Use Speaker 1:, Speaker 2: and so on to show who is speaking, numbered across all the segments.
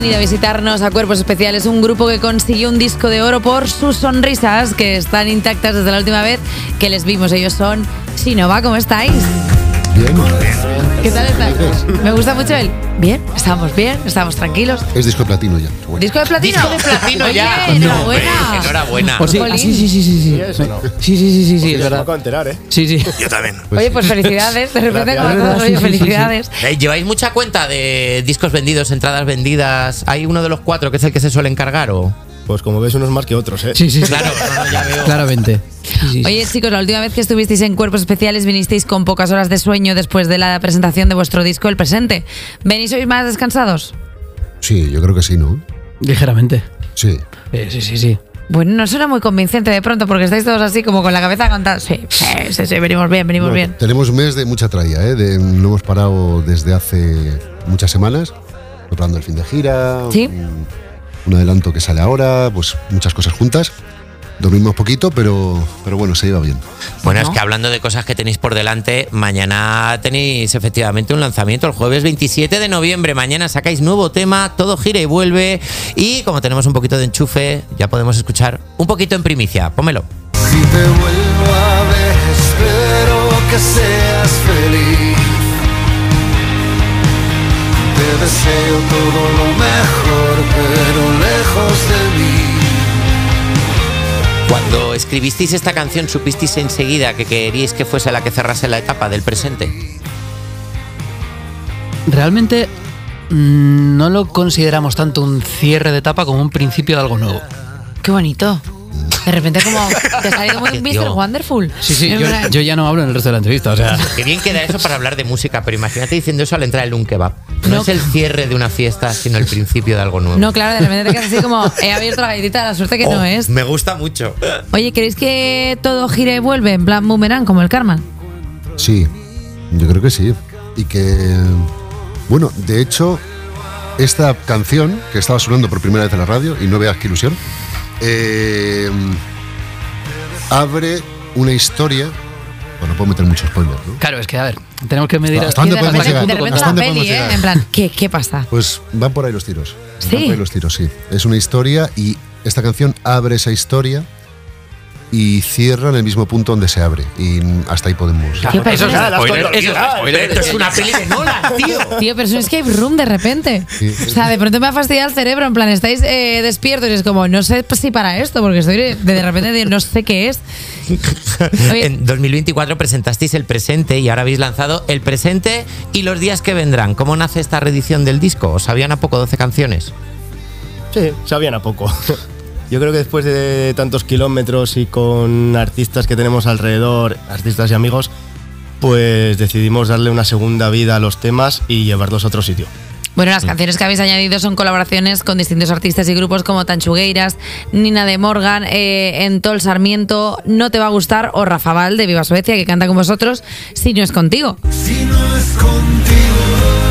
Speaker 1: Venido a visitarnos a Cuerpos Especiales, un grupo que consiguió un disco de oro por sus sonrisas, que están intactas desde la última vez que les vimos. Ellos son Sinova. ¿Cómo estáis?
Speaker 2: Bien.
Speaker 1: ¿Qué tal estáis? Me gusta mucho el bien, estamos tranquilos.
Speaker 2: Es disco de platino ya. Bueno.
Speaker 1: ¿Disco de platino?
Speaker 3: Disco de platino.
Speaker 1: Oye,
Speaker 3: ya.
Speaker 1: enhorabuena.
Speaker 3: Enhorabuena.
Speaker 4: Pues sí.
Speaker 1: Jolín.
Speaker 4: Sí.
Speaker 5: ¿Eso no?
Speaker 4: Sí,
Speaker 5: Pues
Speaker 4: es verdad.
Speaker 5: me acabo de enterar, ¿eh?
Speaker 4: Sí.
Speaker 3: Yo también.
Speaker 1: Oye, pues felicidades. De repente,
Speaker 5: Gracias.
Speaker 1: como todos, oye, felicidades.
Speaker 3: ¿Lleváis mucha cuenta de discos vendidos, entradas vendidas? ¿Hay uno de los 4 que es el que se suele encargar o...?
Speaker 5: Pues como ves, unos más que otros, ¿eh?
Speaker 4: Sí.
Speaker 3: Claro, ya veo.
Speaker 4: Claramente. Sí.
Speaker 1: Oye, chicos, la última vez que estuvisteis en Cuerpos Especiales vinisteis con pocas horas de sueño después de la presentación de vuestro disco El Presente. ¿Venís hoy más descansados?
Speaker 2: Sí, yo creo que sí, ¿no?
Speaker 4: Ligeramente.
Speaker 2: Sí.
Speaker 4: Sí.
Speaker 1: Bueno, no suena muy convincente de pronto porque estáis todos así como con la cabeza cantada. Sí, venimos bien.
Speaker 2: Tenemos un mes de mucha tralla, ¿eh? No hemos parado desde hace muchas semanas, preparando el fin de gira,
Speaker 1: Sí.
Speaker 2: un adelanto que sale ahora, pues muchas cosas juntas. Dormimos poquito, pero bueno, se lleva bien.
Speaker 3: Bueno,
Speaker 1: ¿No?
Speaker 3: es que hablando de cosas que tenéis por delante, mañana tenéis efectivamente un lanzamiento, el jueves 27 de noviembre. Mañana sacáis nuevo tema, todo gira y vuelve. Y como tenemos un poquito de enchufe, ya podemos escuchar un poquito en primicia. Pónmelo.
Speaker 6: Si te vuelvo a ver, espero que seas feliz. Te deseo todo lo mejor, pero lejos de mí.
Speaker 3: Cuando escribisteis esta canción, ¿supisteis enseguida que queríais que fuese la que cerrase la etapa del presente?
Speaker 4: Realmente no lo consideramos tanto un cierre de etapa como un principio de algo nuevo.
Speaker 1: Qué bonito. De repente como te ha salido muy
Speaker 3: Tío.
Speaker 1: Mr. Wonderful.
Speaker 4: Sí,
Speaker 1: En plan,
Speaker 4: yo ya no hablo en el resto de la entrevista, o sea...
Speaker 3: Qué bien queda eso para hablar de música, pero imagínate diciendo eso al entrar en un kebab. No,
Speaker 1: No.
Speaker 3: es el cierre de una fiesta, sino el principio de algo nuevo.
Speaker 1: No, claro, de repente te quedas así como he abierto la galletita de la suerte que no es.
Speaker 3: Me gusta mucho.
Speaker 1: Oye, ¿queréis que todo gire y vuelve en plan boomerang como el karma?
Speaker 2: Sí, yo creo que sí. Y que, bueno, de hecho, esta canción que estaba sonando por primera vez en la radio, y no veas qué ilusión, abre una historia. Bueno, puedo meter muchos spoilers, ¿no?
Speaker 4: Claro, es que, a ver, tenemos que medir...
Speaker 2: ¿Hasta dónde
Speaker 1: Y de
Speaker 2: podemos
Speaker 1: repente,
Speaker 2: llegar?
Speaker 1: de repente
Speaker 2: ¿Hasta
Speaker 1: la
Speaker 2: dónde
Speaker 1: peli,
Speaker 2: podemos llegar?
Speaker 1: En plan, ¿qué pasa?
Speaker 2: Pues van por ahí los tiros.
Speaker 1: ¿Sí?
Speaker 2: Van por ahí los tiros, sí. Es una historia y esta canción abre esa historia y cierra en el mismo punto donde se abre. Y hasta ahí podemos.
Speaker 1: Tío, pero
Speaker 4: Eso es
Speaker 1: eso
Speaker 4: un spoiler, eso es un spoiler.
Speaker 3: Esto es una peli de Nolan, tío.
Speaker 1: Tío, pero es un escape room de repente.
Speaker 2: Sí.
Speaker 1: O sea, de pronto me ha fastidiado el cerebro. En plan, estáis despiertos y es como, no sé si para esto, porque estoy de repente no sé qué es. Oye,
Speaker 3: En 2024 presentasteis El Presente y ahora habéis lanzado El Presente y Los Días que Vendrán. ¿Cómo nace esta reedición del disco? ¿Os sabían a poco 12 canciones?
Speaker 5: Sí, sabían a poco. Yo creo que después de tantos kilómetros y con artistas que tenemos alrededor, artistas y amigos, pues decidimos darle una segunda vida a los temas y llevarlos a otro sitio.
Speaker 1: bueno, las canciones que habéis añadido son colaboraciones con distintos artistas y grupos como Tanchugueiras, Nina de Morgan, Entol Sarmiento, No te va a gustar o Rafa Val de Viva Suecia, que canta con vosotros Si no es contigo.
Speaker 6: Si no es contigo,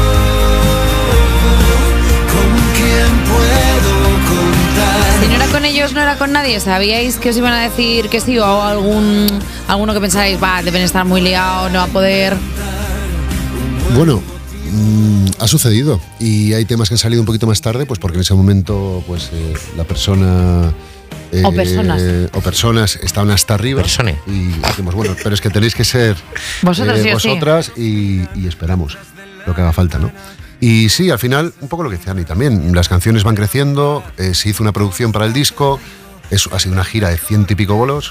Speaker 6: ¿con quién puedo contar?
Speaker 1: Si no era con ellos, no era con nadie. ¿Sabíais que os iban a decir que sí? ¿O alguno que pensáis, deben estar muy liados, no va a poder?
Speaker 2: Bueno, ha sucedido y hay temas que han salido un poquito más tarde, pues porque en ese momento pues la persona
Speaker 1: O personas.
Speaker 2: estaban hasta arriba.
Speaker 3: Persone.
Speaker 2: Y decimos, bueno, pero es que tenéis que ser
Speaker 1: Vosotros, sí o sí.
Speaker 2: vosotras y esperamos lo que haga falta, ¿no? Y sí, al final, un poco lo que decía Ani también, las canciones van creciendo, se hizo una producción para el disco, ha sido una gira de 100 y pico bolos,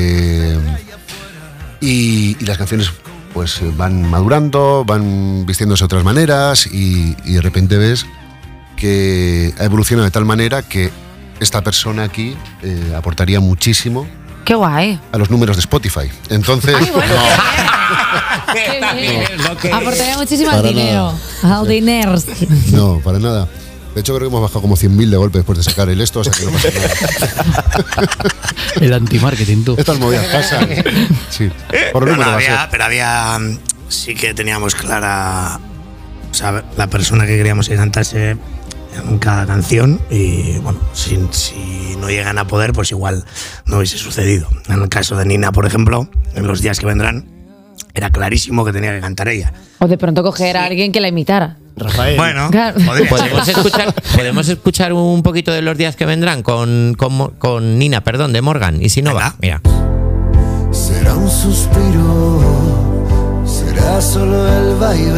Speaker 2: y las canciones pues van madurando, van vistiéndose de otras maneras y de repente ves que ha evolucionado de tal manera que esta persona aquí aportaría muchísimo
Speaker 1: ¡Qué guay!
Speaker 2: a los números de Spotify. Entonces,
Speaker 1: ¡Ay, bueno! ¡Qué bien! Aportaría muchísimo al
Speaker 2: Para
Speaker 1: dinero.
Speaker 2: nada.
Speaker 1: Al dinero.
Speaker 2: no, para nada. De hecho, creo que hemos bajado como 100.000 de golpe después de sacar el esto, o sea que no pasa nada.
Speaker 4: El anti-marketing, tú.
Speaker 2: Estas movidas pasan. Sí. Por el número va a ser.
Speaker 7: Pero había sí que teníamos clara, o sea, la persona que queríamos que cantase en cada canción y bueno, si no llegan a poder, pues igual no hubiese sucedido. En el caso de Nina, por ejemplo, en Los Días que Vendrán, era clarísimo que tenía que cantar ella.
Speaker 1: O de pronto coger a alguien que la imitara.
Speaker 5: Rafael.
Speaker 7: Bueno,
Speaker 1: Claro.
Speaker 7: podría ser.
Speaker 3: ¿Podemos escuchar un poquito de Los días que vendrán con Nina, perdón, de Morgan y Sinova?
Speaker 7: Venga.
Speaker 3: Mira.
Speaker 6: Será un suspiro, será solo el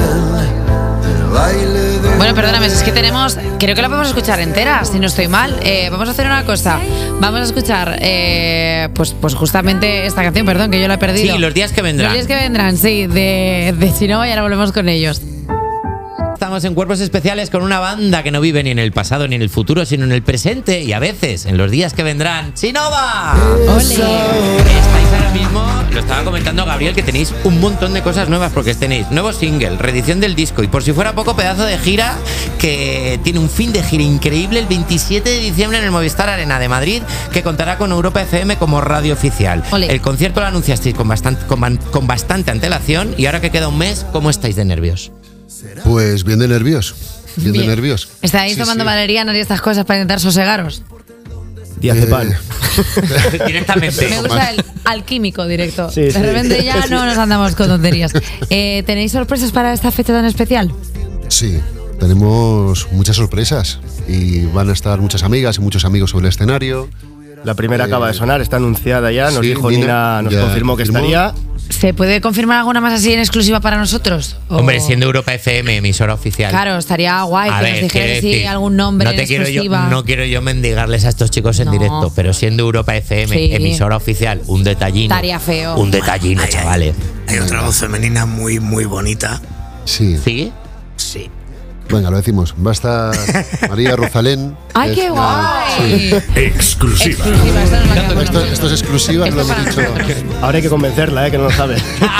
Speaker 6: baile de...
Speaker 1: Bueno, perdóname, es que creo que la podemos escuchar entera, si no estoy mal. Vamos a hacer una cosa. Vamos a escuchar, pues justamente esta canción, perdón, que yo la he perdido.
Speaker 3: Sí, Los días que vendrán.
Speaker 1: Los días que vendrán, sí, de Sinova, y ahora volvemos con ellos.
Speaker 3: Estamos en Cuerpos Especiales con una banda que no vive ni en el pasado ni en el futuro, sino en el presente y a veces en los días que vendrán. ¡Sinova!
Speaker 1: ¡Ole!
Speaker 3: Estáis ahora mismo, lo estaba comentando Gabriel, que tenéis un montón de cosas nuevas porque tenéis nuevo single, reedición del disco y por si fuera poco, pedazo de gira que tiene un fin de gira increíble el 27 de diciembre en el Movistar Arena de Madrid, que contará con Europa FM como radio oficial.
Speaker 1: Ole.
Speaker 3: El concierto lo anunciasteis con bastante antelación y ahora que queda un mes, ¿cómo estáis de nervios?
Speaker 2: Pues bien de nervios. Bien de nervios.
Speaker 1: ¿Estáis
Speaker 2: Sí,
Speaker 1: tomando
Speaker 2: sí.
Speaker 1: valerianas y estas cosas para intentar sosegaros?
Speaker 5: Diazepam.
Speaker 3: Directamente.
Speaker 1: Me gusta el alquímico directo.
Speaker 5: Sí,
Speaker 1: De
Speaker 5: sí.
Speaker 1: repente ya no nos andamos con tonterías. ¿Tenéis sorpresas para esta fecha tan especial?
Speaker 2: Sí, tenemos muchas sorpresas y van a estar muchas amigas y muchos amigos sobre el escenario.
Speaker 5: La primera acaba de sonar, está anunciada ya. Nos
Speaker 2: Sí,
Speaker 5: dijo Nina, nos
Speaker 2: ya
Speaker 5: confirmó que
Speaker 2: confirmó.
Speaker 5: estaría.
Speaker 1: ¿Se puede confirmar alguna más así en exclusiva para nosotros? ¿O-
Speaker 3: Hombre, siendo Europa FM, emisora oficial.
Speaker 1: Claro, estaría guay
Speaker 3: A
Speaker 1: que
Speaker 3: ver,
Speaker 1: nos dijeran
Speaker 3: quiero
Speaker 1: si
Speaker 3: decir,
Speaker 1: algún nombre
Speaker 3: no
Speaker 1: en
Speaker 3: te quiero
Speaker 1: exclusiva.
Speaker 3: no quiero yo mendigarles a estos chicos en
Speaker 1: No.
Speaker 3: directo, pero siendo Europa FM,
Speaker 1: Sí.
Speaker 3: emisora oficial, un detallino.
Speaker 1: Estaría feo.
Speaker 3: Un detallino,
Speaker 7: Ay, ay.
Speaker 3: chavales.
Speaker 7: Hay otra voz femenina muy, muy bonita.
Speaker 2: Sí.
Speaker 3: ¿Sí?
Speaker 7: Sí.
Speaker 2: Venga, lo decimos. Va a estar María Rosalén.
Speaker 1: ¡Ay,
Speaker 2: que
Speaker 1: qué
Speaker 2: es
Speaker 1: guay!
Speaker 7: Exclusiva.
Speaker 1: Exclusiva, esto no lo habíamos
Speaker 2: Esto es exclusiva, no lo hemos dicho.
Speaker 5: Ahora hay que convencerla, que no lo sabe.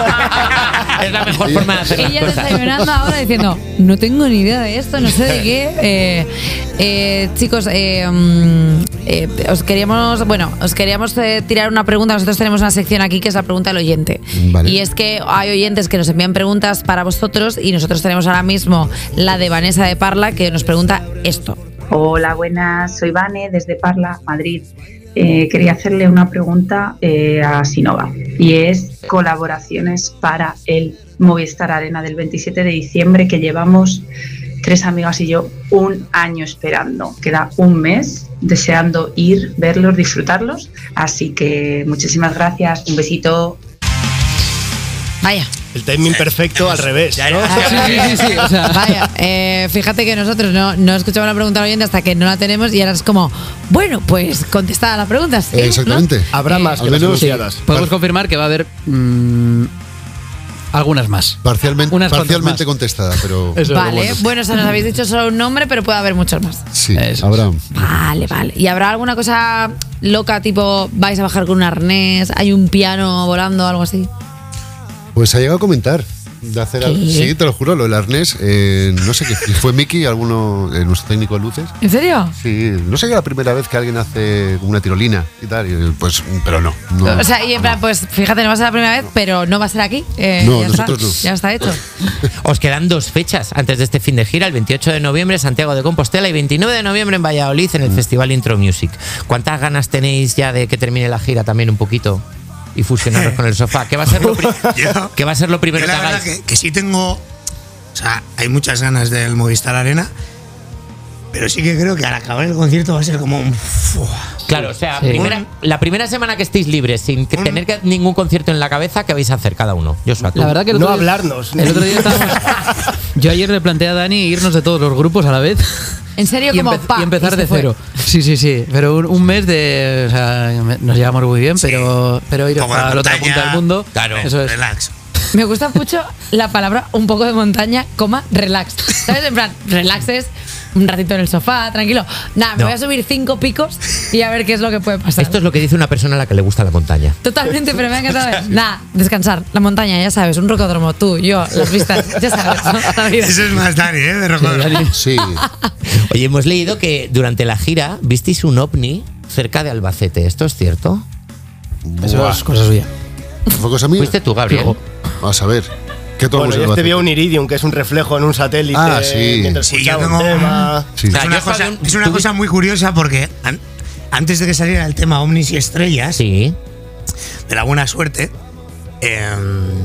Speaker 3: Es la mejor forma de hacer las
Speaker 1: Ella
Speaker 3: cosas.
Speaker 1: desayunando ahora diciendo, no tengo ni idea de esto, no sé de qué. Chicos, os queríamos tirar una pregunta. Nosotros tenemos una sección aquí que es la pregunta del oyente.
Speaker 2: Vale.
Speaker 1: Y es que hay oyentes que nos envían preguntas para vosotros y nosotros tenemos ahora mismo la de Vanessa de Parla, que nos pregunta esto.
Speaker 8: Hola, buenas, soy Vane desde Parla, Madrid. Quería hacerle una pregunta a Sinova y es colaboraciones para el Movistar Arena del 27 de diciembre que llevamos 3 amigas y yo un año esperando. Queda un mes deseando ir, verlos, disfrutarlos. Así que muchísimas gracias, un besito.
Speaker 1: Vaya.
Speaker 5: El timing perfecto al revés, ¿no?
Speaker 4: Sí, o sea,
Speaker 1: Vaya, fíjate que nosotros no escuchamos la pregunta al oyente hasta que no la tenemos y ahora es como, bueno, pues contestada la pregunta. ¿sí?
Speaker 2: Exactamente.
Speaker 5: Habrá más
Speaker 2: al
Speaker 5: que las
Speaker 2: menos-
Speaker 5: anunciadas.
Speaker 4: podemos confirmar que va a haber algunas más.
Speaker 2: Parcialmente,
Speaker 4: Unas cuantas
Speaker 2: parcialmente
Speaker 4: más.
Speaker 2: contestada, pero.
Speaker 4: Eso es lo
Speaker 1: Vale, bueno, o sea, nos habéis dicho solo un nombre, pero puede haber muchos más.
Speaker 2: Sí,
Speaker 4: Eso
Speaker 2: habrá.
Speaker 1: Vale. ¿Y habrá alguna cosa loca, tipo, vais a bajar con un arnés, hay un piano volando o algo así?
Speaker 2: Pues ha llegado a comentar. De hacer sí, te lo juro, lo del arnés. No sé qué. Fue Miki, alguno, nuestro técnico de luces.
Speaker 1: ¿En serio?
Speaker 2: Sí, no sé que es la primera vez que alguien hace una tirolina y tal. Pues, pero no.
Speaker 1: O sea, y en plan, pues fíjate, no va a ser la primera vez, pero no va a ser aquí.
Speaker 2: No,
Speaker 1: ya
Speaker 2: nosotros
Speaker 1: está,
Speaker 2: no.
Speaker 1: Ya está hecho.
Speaker 3: Os quedan 2 fechas antes de este fin de gira, el 28 de noviembre en Santiago de Compostela y 29 de noviembre en Valladolid en el Festival Intro Music. ¿Cuántas ganas tenéis ya de que termine la gira también un poquito? Y fusionaros con el sofá. ¿Qué va a ser lo, ¿qué va a ser lo primero
Speaker 7: Yo
Speaker 3: que
Speaker 7: la verdad
Speaker 3: hagáis?
Speaker 7: que sí tengo. O sea, hay muchas ganas del Movistar Arena. Pero sí que creo que al acabar el concierto va a ser como un.
Speaker 3: Claro, o sea,
Speaker 4: Sí.
Speaker 3: la primera semana que estéis libres, sin tener ningún concierto en la cabeza, ¿qué vais a hacer cada uno? Joshua, tú.
Speaker 4: La verdad que el
Speaker 5: No
Speaker 4: otro día-
Speaker 5: hablarnos.
Speaker 4: El otro día estábamos. Yo ayer le planteé a Dani irnos de todos los grupos a la vez.
Speaker 1: En serio,
Speaker 4: Y,
Speaker 1: como
Speaker 4: y empezar
Speaker 1: se
Speaker 4: de
Speaker 1: fue.
Speaker 4: cero. Sí. Pero un mes de. O sea, nos llevamos muy bien,
Speaker 7: Sí.
Speaker 4: pero ir
Speaker 7: Como la
Speaker 4: a la otra
Speaker 7: montaña.
Speaker 4: punta del mundo.
Speaker 3: Claro.
Speaker 4: Eso es.
Speaker 7: Relax.
Speaker 1: Me gusta mucho la palabra un poco de montaña, relax. ¿Sabes? En plan, relax es un ratito en el sofá, tranquilo. Nada, me
Speaker 3: No.
Speaker 1: voy a subir 5 picos y a ver qué es lo que puede pasar.
Speaker 3: Esto es lo que dice una persona a la que le gusta la montaña.
Speaker 1: Totalmente, pero me ha encantado. Nada, descansar. La montaña, ya sabes, un rocódromo, tú, yo, las vistas, ya sabes, ¿no? La vida.
Speaker 7: Eso es más Dani, ¿eh? De Rocódromo.
Speaker 2: Sí.
Speaker 3: Oye, hemos leído que durante la gira visteis un ovni cerca de Albacete. ¿Esto es cierto?
Speaker 4: Eso
Speaker 2: Buah.
Speaker 4: es cosa suya.
Speaker 2: ¿Fue cosa mía?
Speaker 3: ¿Fuiste tú, Gabriel?
Speaker 2: Vamos a ver. ¿Qué tomamos
Speaker 5: Bueno,
Speaker 2: en
Speaker 5: yo este
Speaker 2: Albacete?
Speaker 5: vio un iridium, que es un reflejo en un satélite.
Speaker 2: Ah, sí.
Speaker 5: Mientras
Speaker 7: Sí, yo
Speaker 5: escuchaba
Speaker 7: tengo.
Speaker 5: un tema.
Speaker 2: Sí.
Speaker 3: O sea,
Speaker 7: Es una,
Speaker 3: yo
Speaker 7: cosa,
Speaker 3: estaba-
Speaker 7: es una
Speaker 3: tú-
Speaker 7: cosa muy curiosa porque antes de que saliera el tema Ovnis y Estrellas,
Speaker 3: Sí.
Speaker 7: de la buena suerte,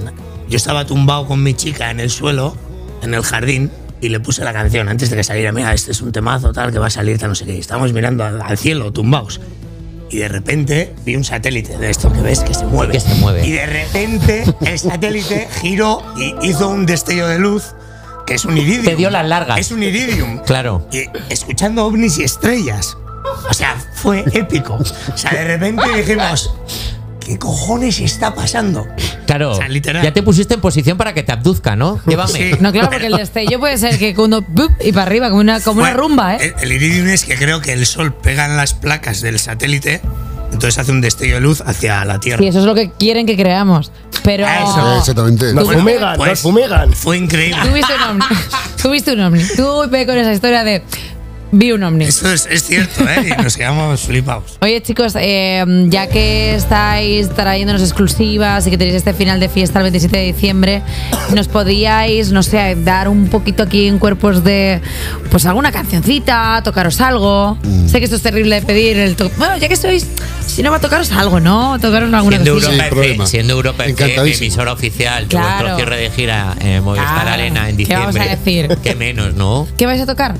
Speaker 7: yo estaba tumbado con mi chica en el suelo, en el jardín, y le puse la canción antes de que saliera. Mira, este es un temazo tal que va a salir, tal no sé qué. Y estábamos mirando al cielo, tumbados. Y de repente vi un satélite de esto que ves que se mueve.
Speaker 3: Que se mueve.
Speaker 7: Y de repente el satélite giró y hizo un destello de luz, que es un iridium.
Speaker 3: Te dio las largas.
Speaker 7: Es un iridium.
Speaker 3: Claro.
Speaker 7: Y escuchando ovnis y estrellas. O sea, fue épico. O sea, de repente dijimos, ¿qué cojones está pasando?
Speaker 3: Claro,
Speaker 7: O sea, literal.
Speaker 3: ya te pusiste en posición para que te abduzca, ¿no? Llévame.
Speaker 7: Sí.
Speaker 1: No, claro, porque el destello puede ser que uno ¡bup! Y para arriba, como una
Speaker 7: Bueno,
Speaker 1: rumba, ¿eh?
Speaker 7: El iridium es que creo que el sol pega en las placas del satélite, entonces hace un destello de luz hacia la Tierra.
Speaker 1: Sí, eso es lo que quieren que creamos. Pero.
Speaker 7: Eso.
Speaker 2: Exactamente.
Speaker 5: Nos
Speaker 7: Bueno,
Speaker 5: fumigan,
Speaker 7: pues,
Speaker 5: nos fumigan.
Speaker 7: Fue increíble.
Speaker 1: Tú viste un ovni. Tú viste un ovni. Tú ve con esa historia de. Vi un ovni.
Speaker 7: Eso es cierto, ¿eh? Y nos quedamos flipados.
Speaker 1: Oye, chicos, ya que estáis trayéndonos exclusivas y que tenéis este final de fiesta el 27 de diciembre, ¿nos podíais, no sé, dar un poquito aquí en Cuerpos de, pues alguna cancioncita, tocaros algo? Sé que esto es terrible de pedir. Bueno, ya que sois, si no va a tocaros algo, ¿no? Tocaros alguna
Speaker 3: Siendo
Speaker 1: cosilla.
Speaker 3: Europa,
Speaker 2: Sin problema.
Speaker 3: siendo Europa FM,
Speaker 2: Encantadísimo.
Speaker 3: emisora oficial, de
Speaker 1: Claro.
Speaker 3: vuestro cierre de gira Movistar
Speaker 1: Claro.
Speaker 3: Arena en
Speaker 1: ¿Qué
Speaker 3: diciembre.
Speaker 1: vamos a decir?
Speaker 3: Qué menos, ¿no?
Speaker 1: ¿Qué vais a tocar?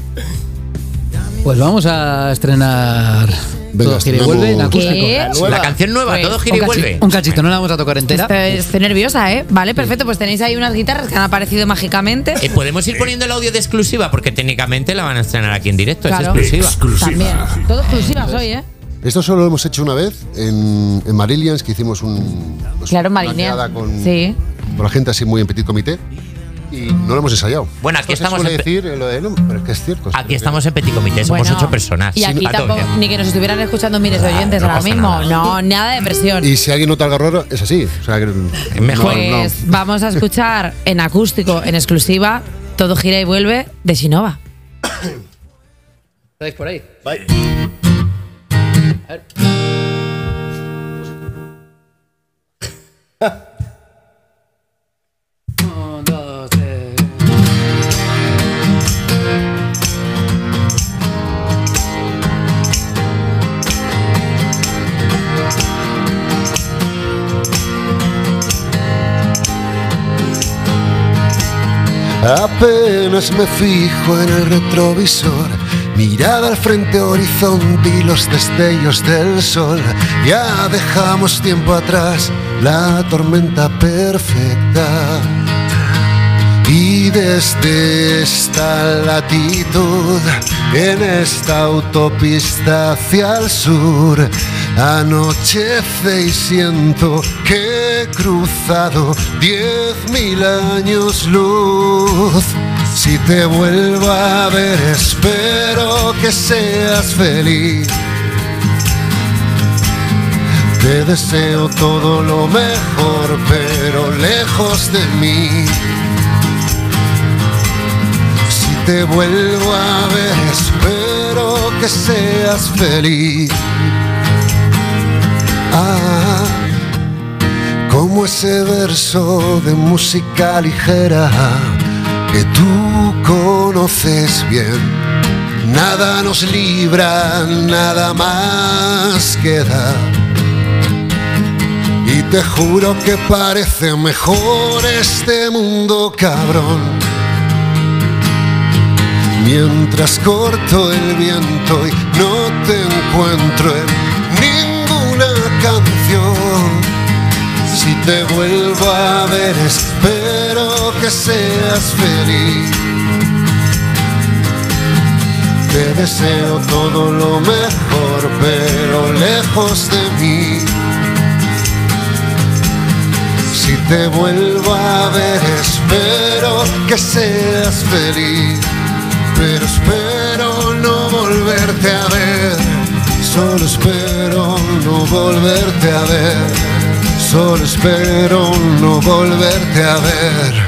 Speaker 4: Pues vamos a estrenar
Speaker 2: Venga,
Speaker 4: Todo gira y
Speaker 2: estrenamos-
Speaker 4: vuelve en acústico.
Speaker 1: ¿Qué?
Speaker 5: Nueva.
Speaker 3: La canción nueva,
Speaker 1: Pues,
Speaker 3: todo gira y
Speaker 1: un
Speaker 3: vuelve.
Speaker 4: Un cachito, no la vamos a tocar entera.
Speaker 1: Estoy nerviosa, ¿eh? Vale, perfecto. Pues tenéis ahí unas guitarras que han aparecido mágicamente.
Speaker 3: ¿Podemos ir poniendo el audio de exclusiva? Porque técnicamente la van a estrenar aquí en directo,
Speaker 1: Claro.
Speaker 3: es exclusiva.
Speaker 1: También. Todo exclusivas hoy, ¿eh?
Speaker 2: Esto solo lo hemos hecho una vez en Marillions, que hicimos
Speaker 1: Claro,
Speaker 2: una
Speaker 1: Marillions.
Speaker 2: quedada con,
Speaker 1: Sí.
Speaker 2: con la gente así muy en petit comité y no lo hemos ensayado.
Speaker 3: Bueno, aquí
Speaker 2: Esto se
Speaker 3: estamos
Speaker 2: suele
Speaker 3: en
Speaker 2: decir lo de no, pero es que es cierto. es
Speaker 3: Aquí
Speaker 2: que-
Speaker 3: estamos en Petit Comité, somos
Speaker 1: Bueno,
Speaker 3: 8 personas.
Speaker 1: Y aquí
Speaker 3: A todo
Speaker 1: tampoco,
Speaker 3: bien.
Speaker 1: ni que nos estuvieran escuchando miles de oyentes
Speaker 3: no
Speaker 1: ahora
Speaker 3: pasa
Speaker 1: mismo.
Speaker 3: nada.
Speaker 1: No, nada de presión.
Speaker 2: Y si alguien nota algo raro, es así. O sea, que
Speaker 3: Mejor.
Speaker 1: Pues vamos a escuchar en acústico, en exclusiva, Todo gira y vuelve de Sinova.
Speaker 4: ¿Estáis por ahí?
Speaker 5: Bye.
Speaker 4: A ver. 1, 2, 3.
Speaker 2: Apenas me fijo en el retrovisor, mirada al frente, horizonte y los destellos del sol. Ya dejamos tiempo atrás la tormenta perfecta. Y desde esta latitud, en esta autopista hacia el sur, anochece y siento que he cruzado 10.000 años luz. Si te vuelvo a ver, espero que seas feliz. Te deseo todo lo mejor, pero lejos de mí. Si te vuelvo a ver, espero que seas feliz. Ah, como ese verso de música ligera que tú conoces bien. Nada nos libra, nada más queda. Y te juro que parece mejor este mundo, cabrón. Mientras corto el viento y no te encuentro en ninguna canción. Si te vuelvo a ver, espero que seas feliz. Te deseo todo lo mejor, pero lejos de mí. Si te vuelvo a ver, espero que seas feliz. Pero espero no volverte a ver. Solo espero no volverte a ver. Solo espero no volverte a ver.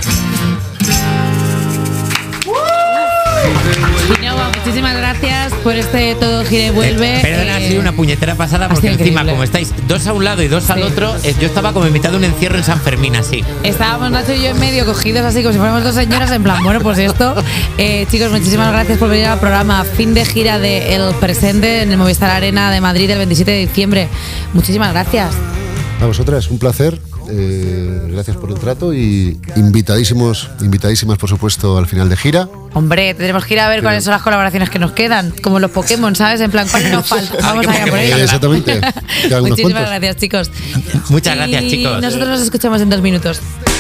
Speaker 1: Sinova, muchísimas gracias por este Todo gira y vuelve.
Speaker 3: Perdona, ha sido una puñetera pasada porque
Speaker 1: ha sido
Speaker 3: encima,
Speaker 1: increíble.
Speaker 3: como estáis dos a un lado y dos al
Speaker 1: Sí.
Speaker 3: otro, yo estaba como en mitad de un encierro en San Fermín, así.
Speaker 1: Estábamos Nacho y yo en medio, cogidos así como si fuéramos dos señoras, en plan, bueno, pues esto. Chicos, muchísimas gracias por venir al programa. Fin de gira de El Presente en el Movistar Arena de Madrid el 27 de diciembre. Muchísimas gracias.
Speaker 2: A vosotras, un placer gracias por el trato y invitadísimas por supuesto al final de gira.
Speaker 1: Hombre, tendremos que ir a ver cuáles son las colaboraciones que nos quedan, como los Pokémon, ¿sabes? En plan, ¿cuál nos falta? Vamos allá por ello.
Speaker 2: Exactamente.
Speaker 1: Muchísimas gracias, chicos.
Speaker 3: Muchas gracias, chicos.
Speaker 1: Nosotros nos escuchamos en 2 minutos.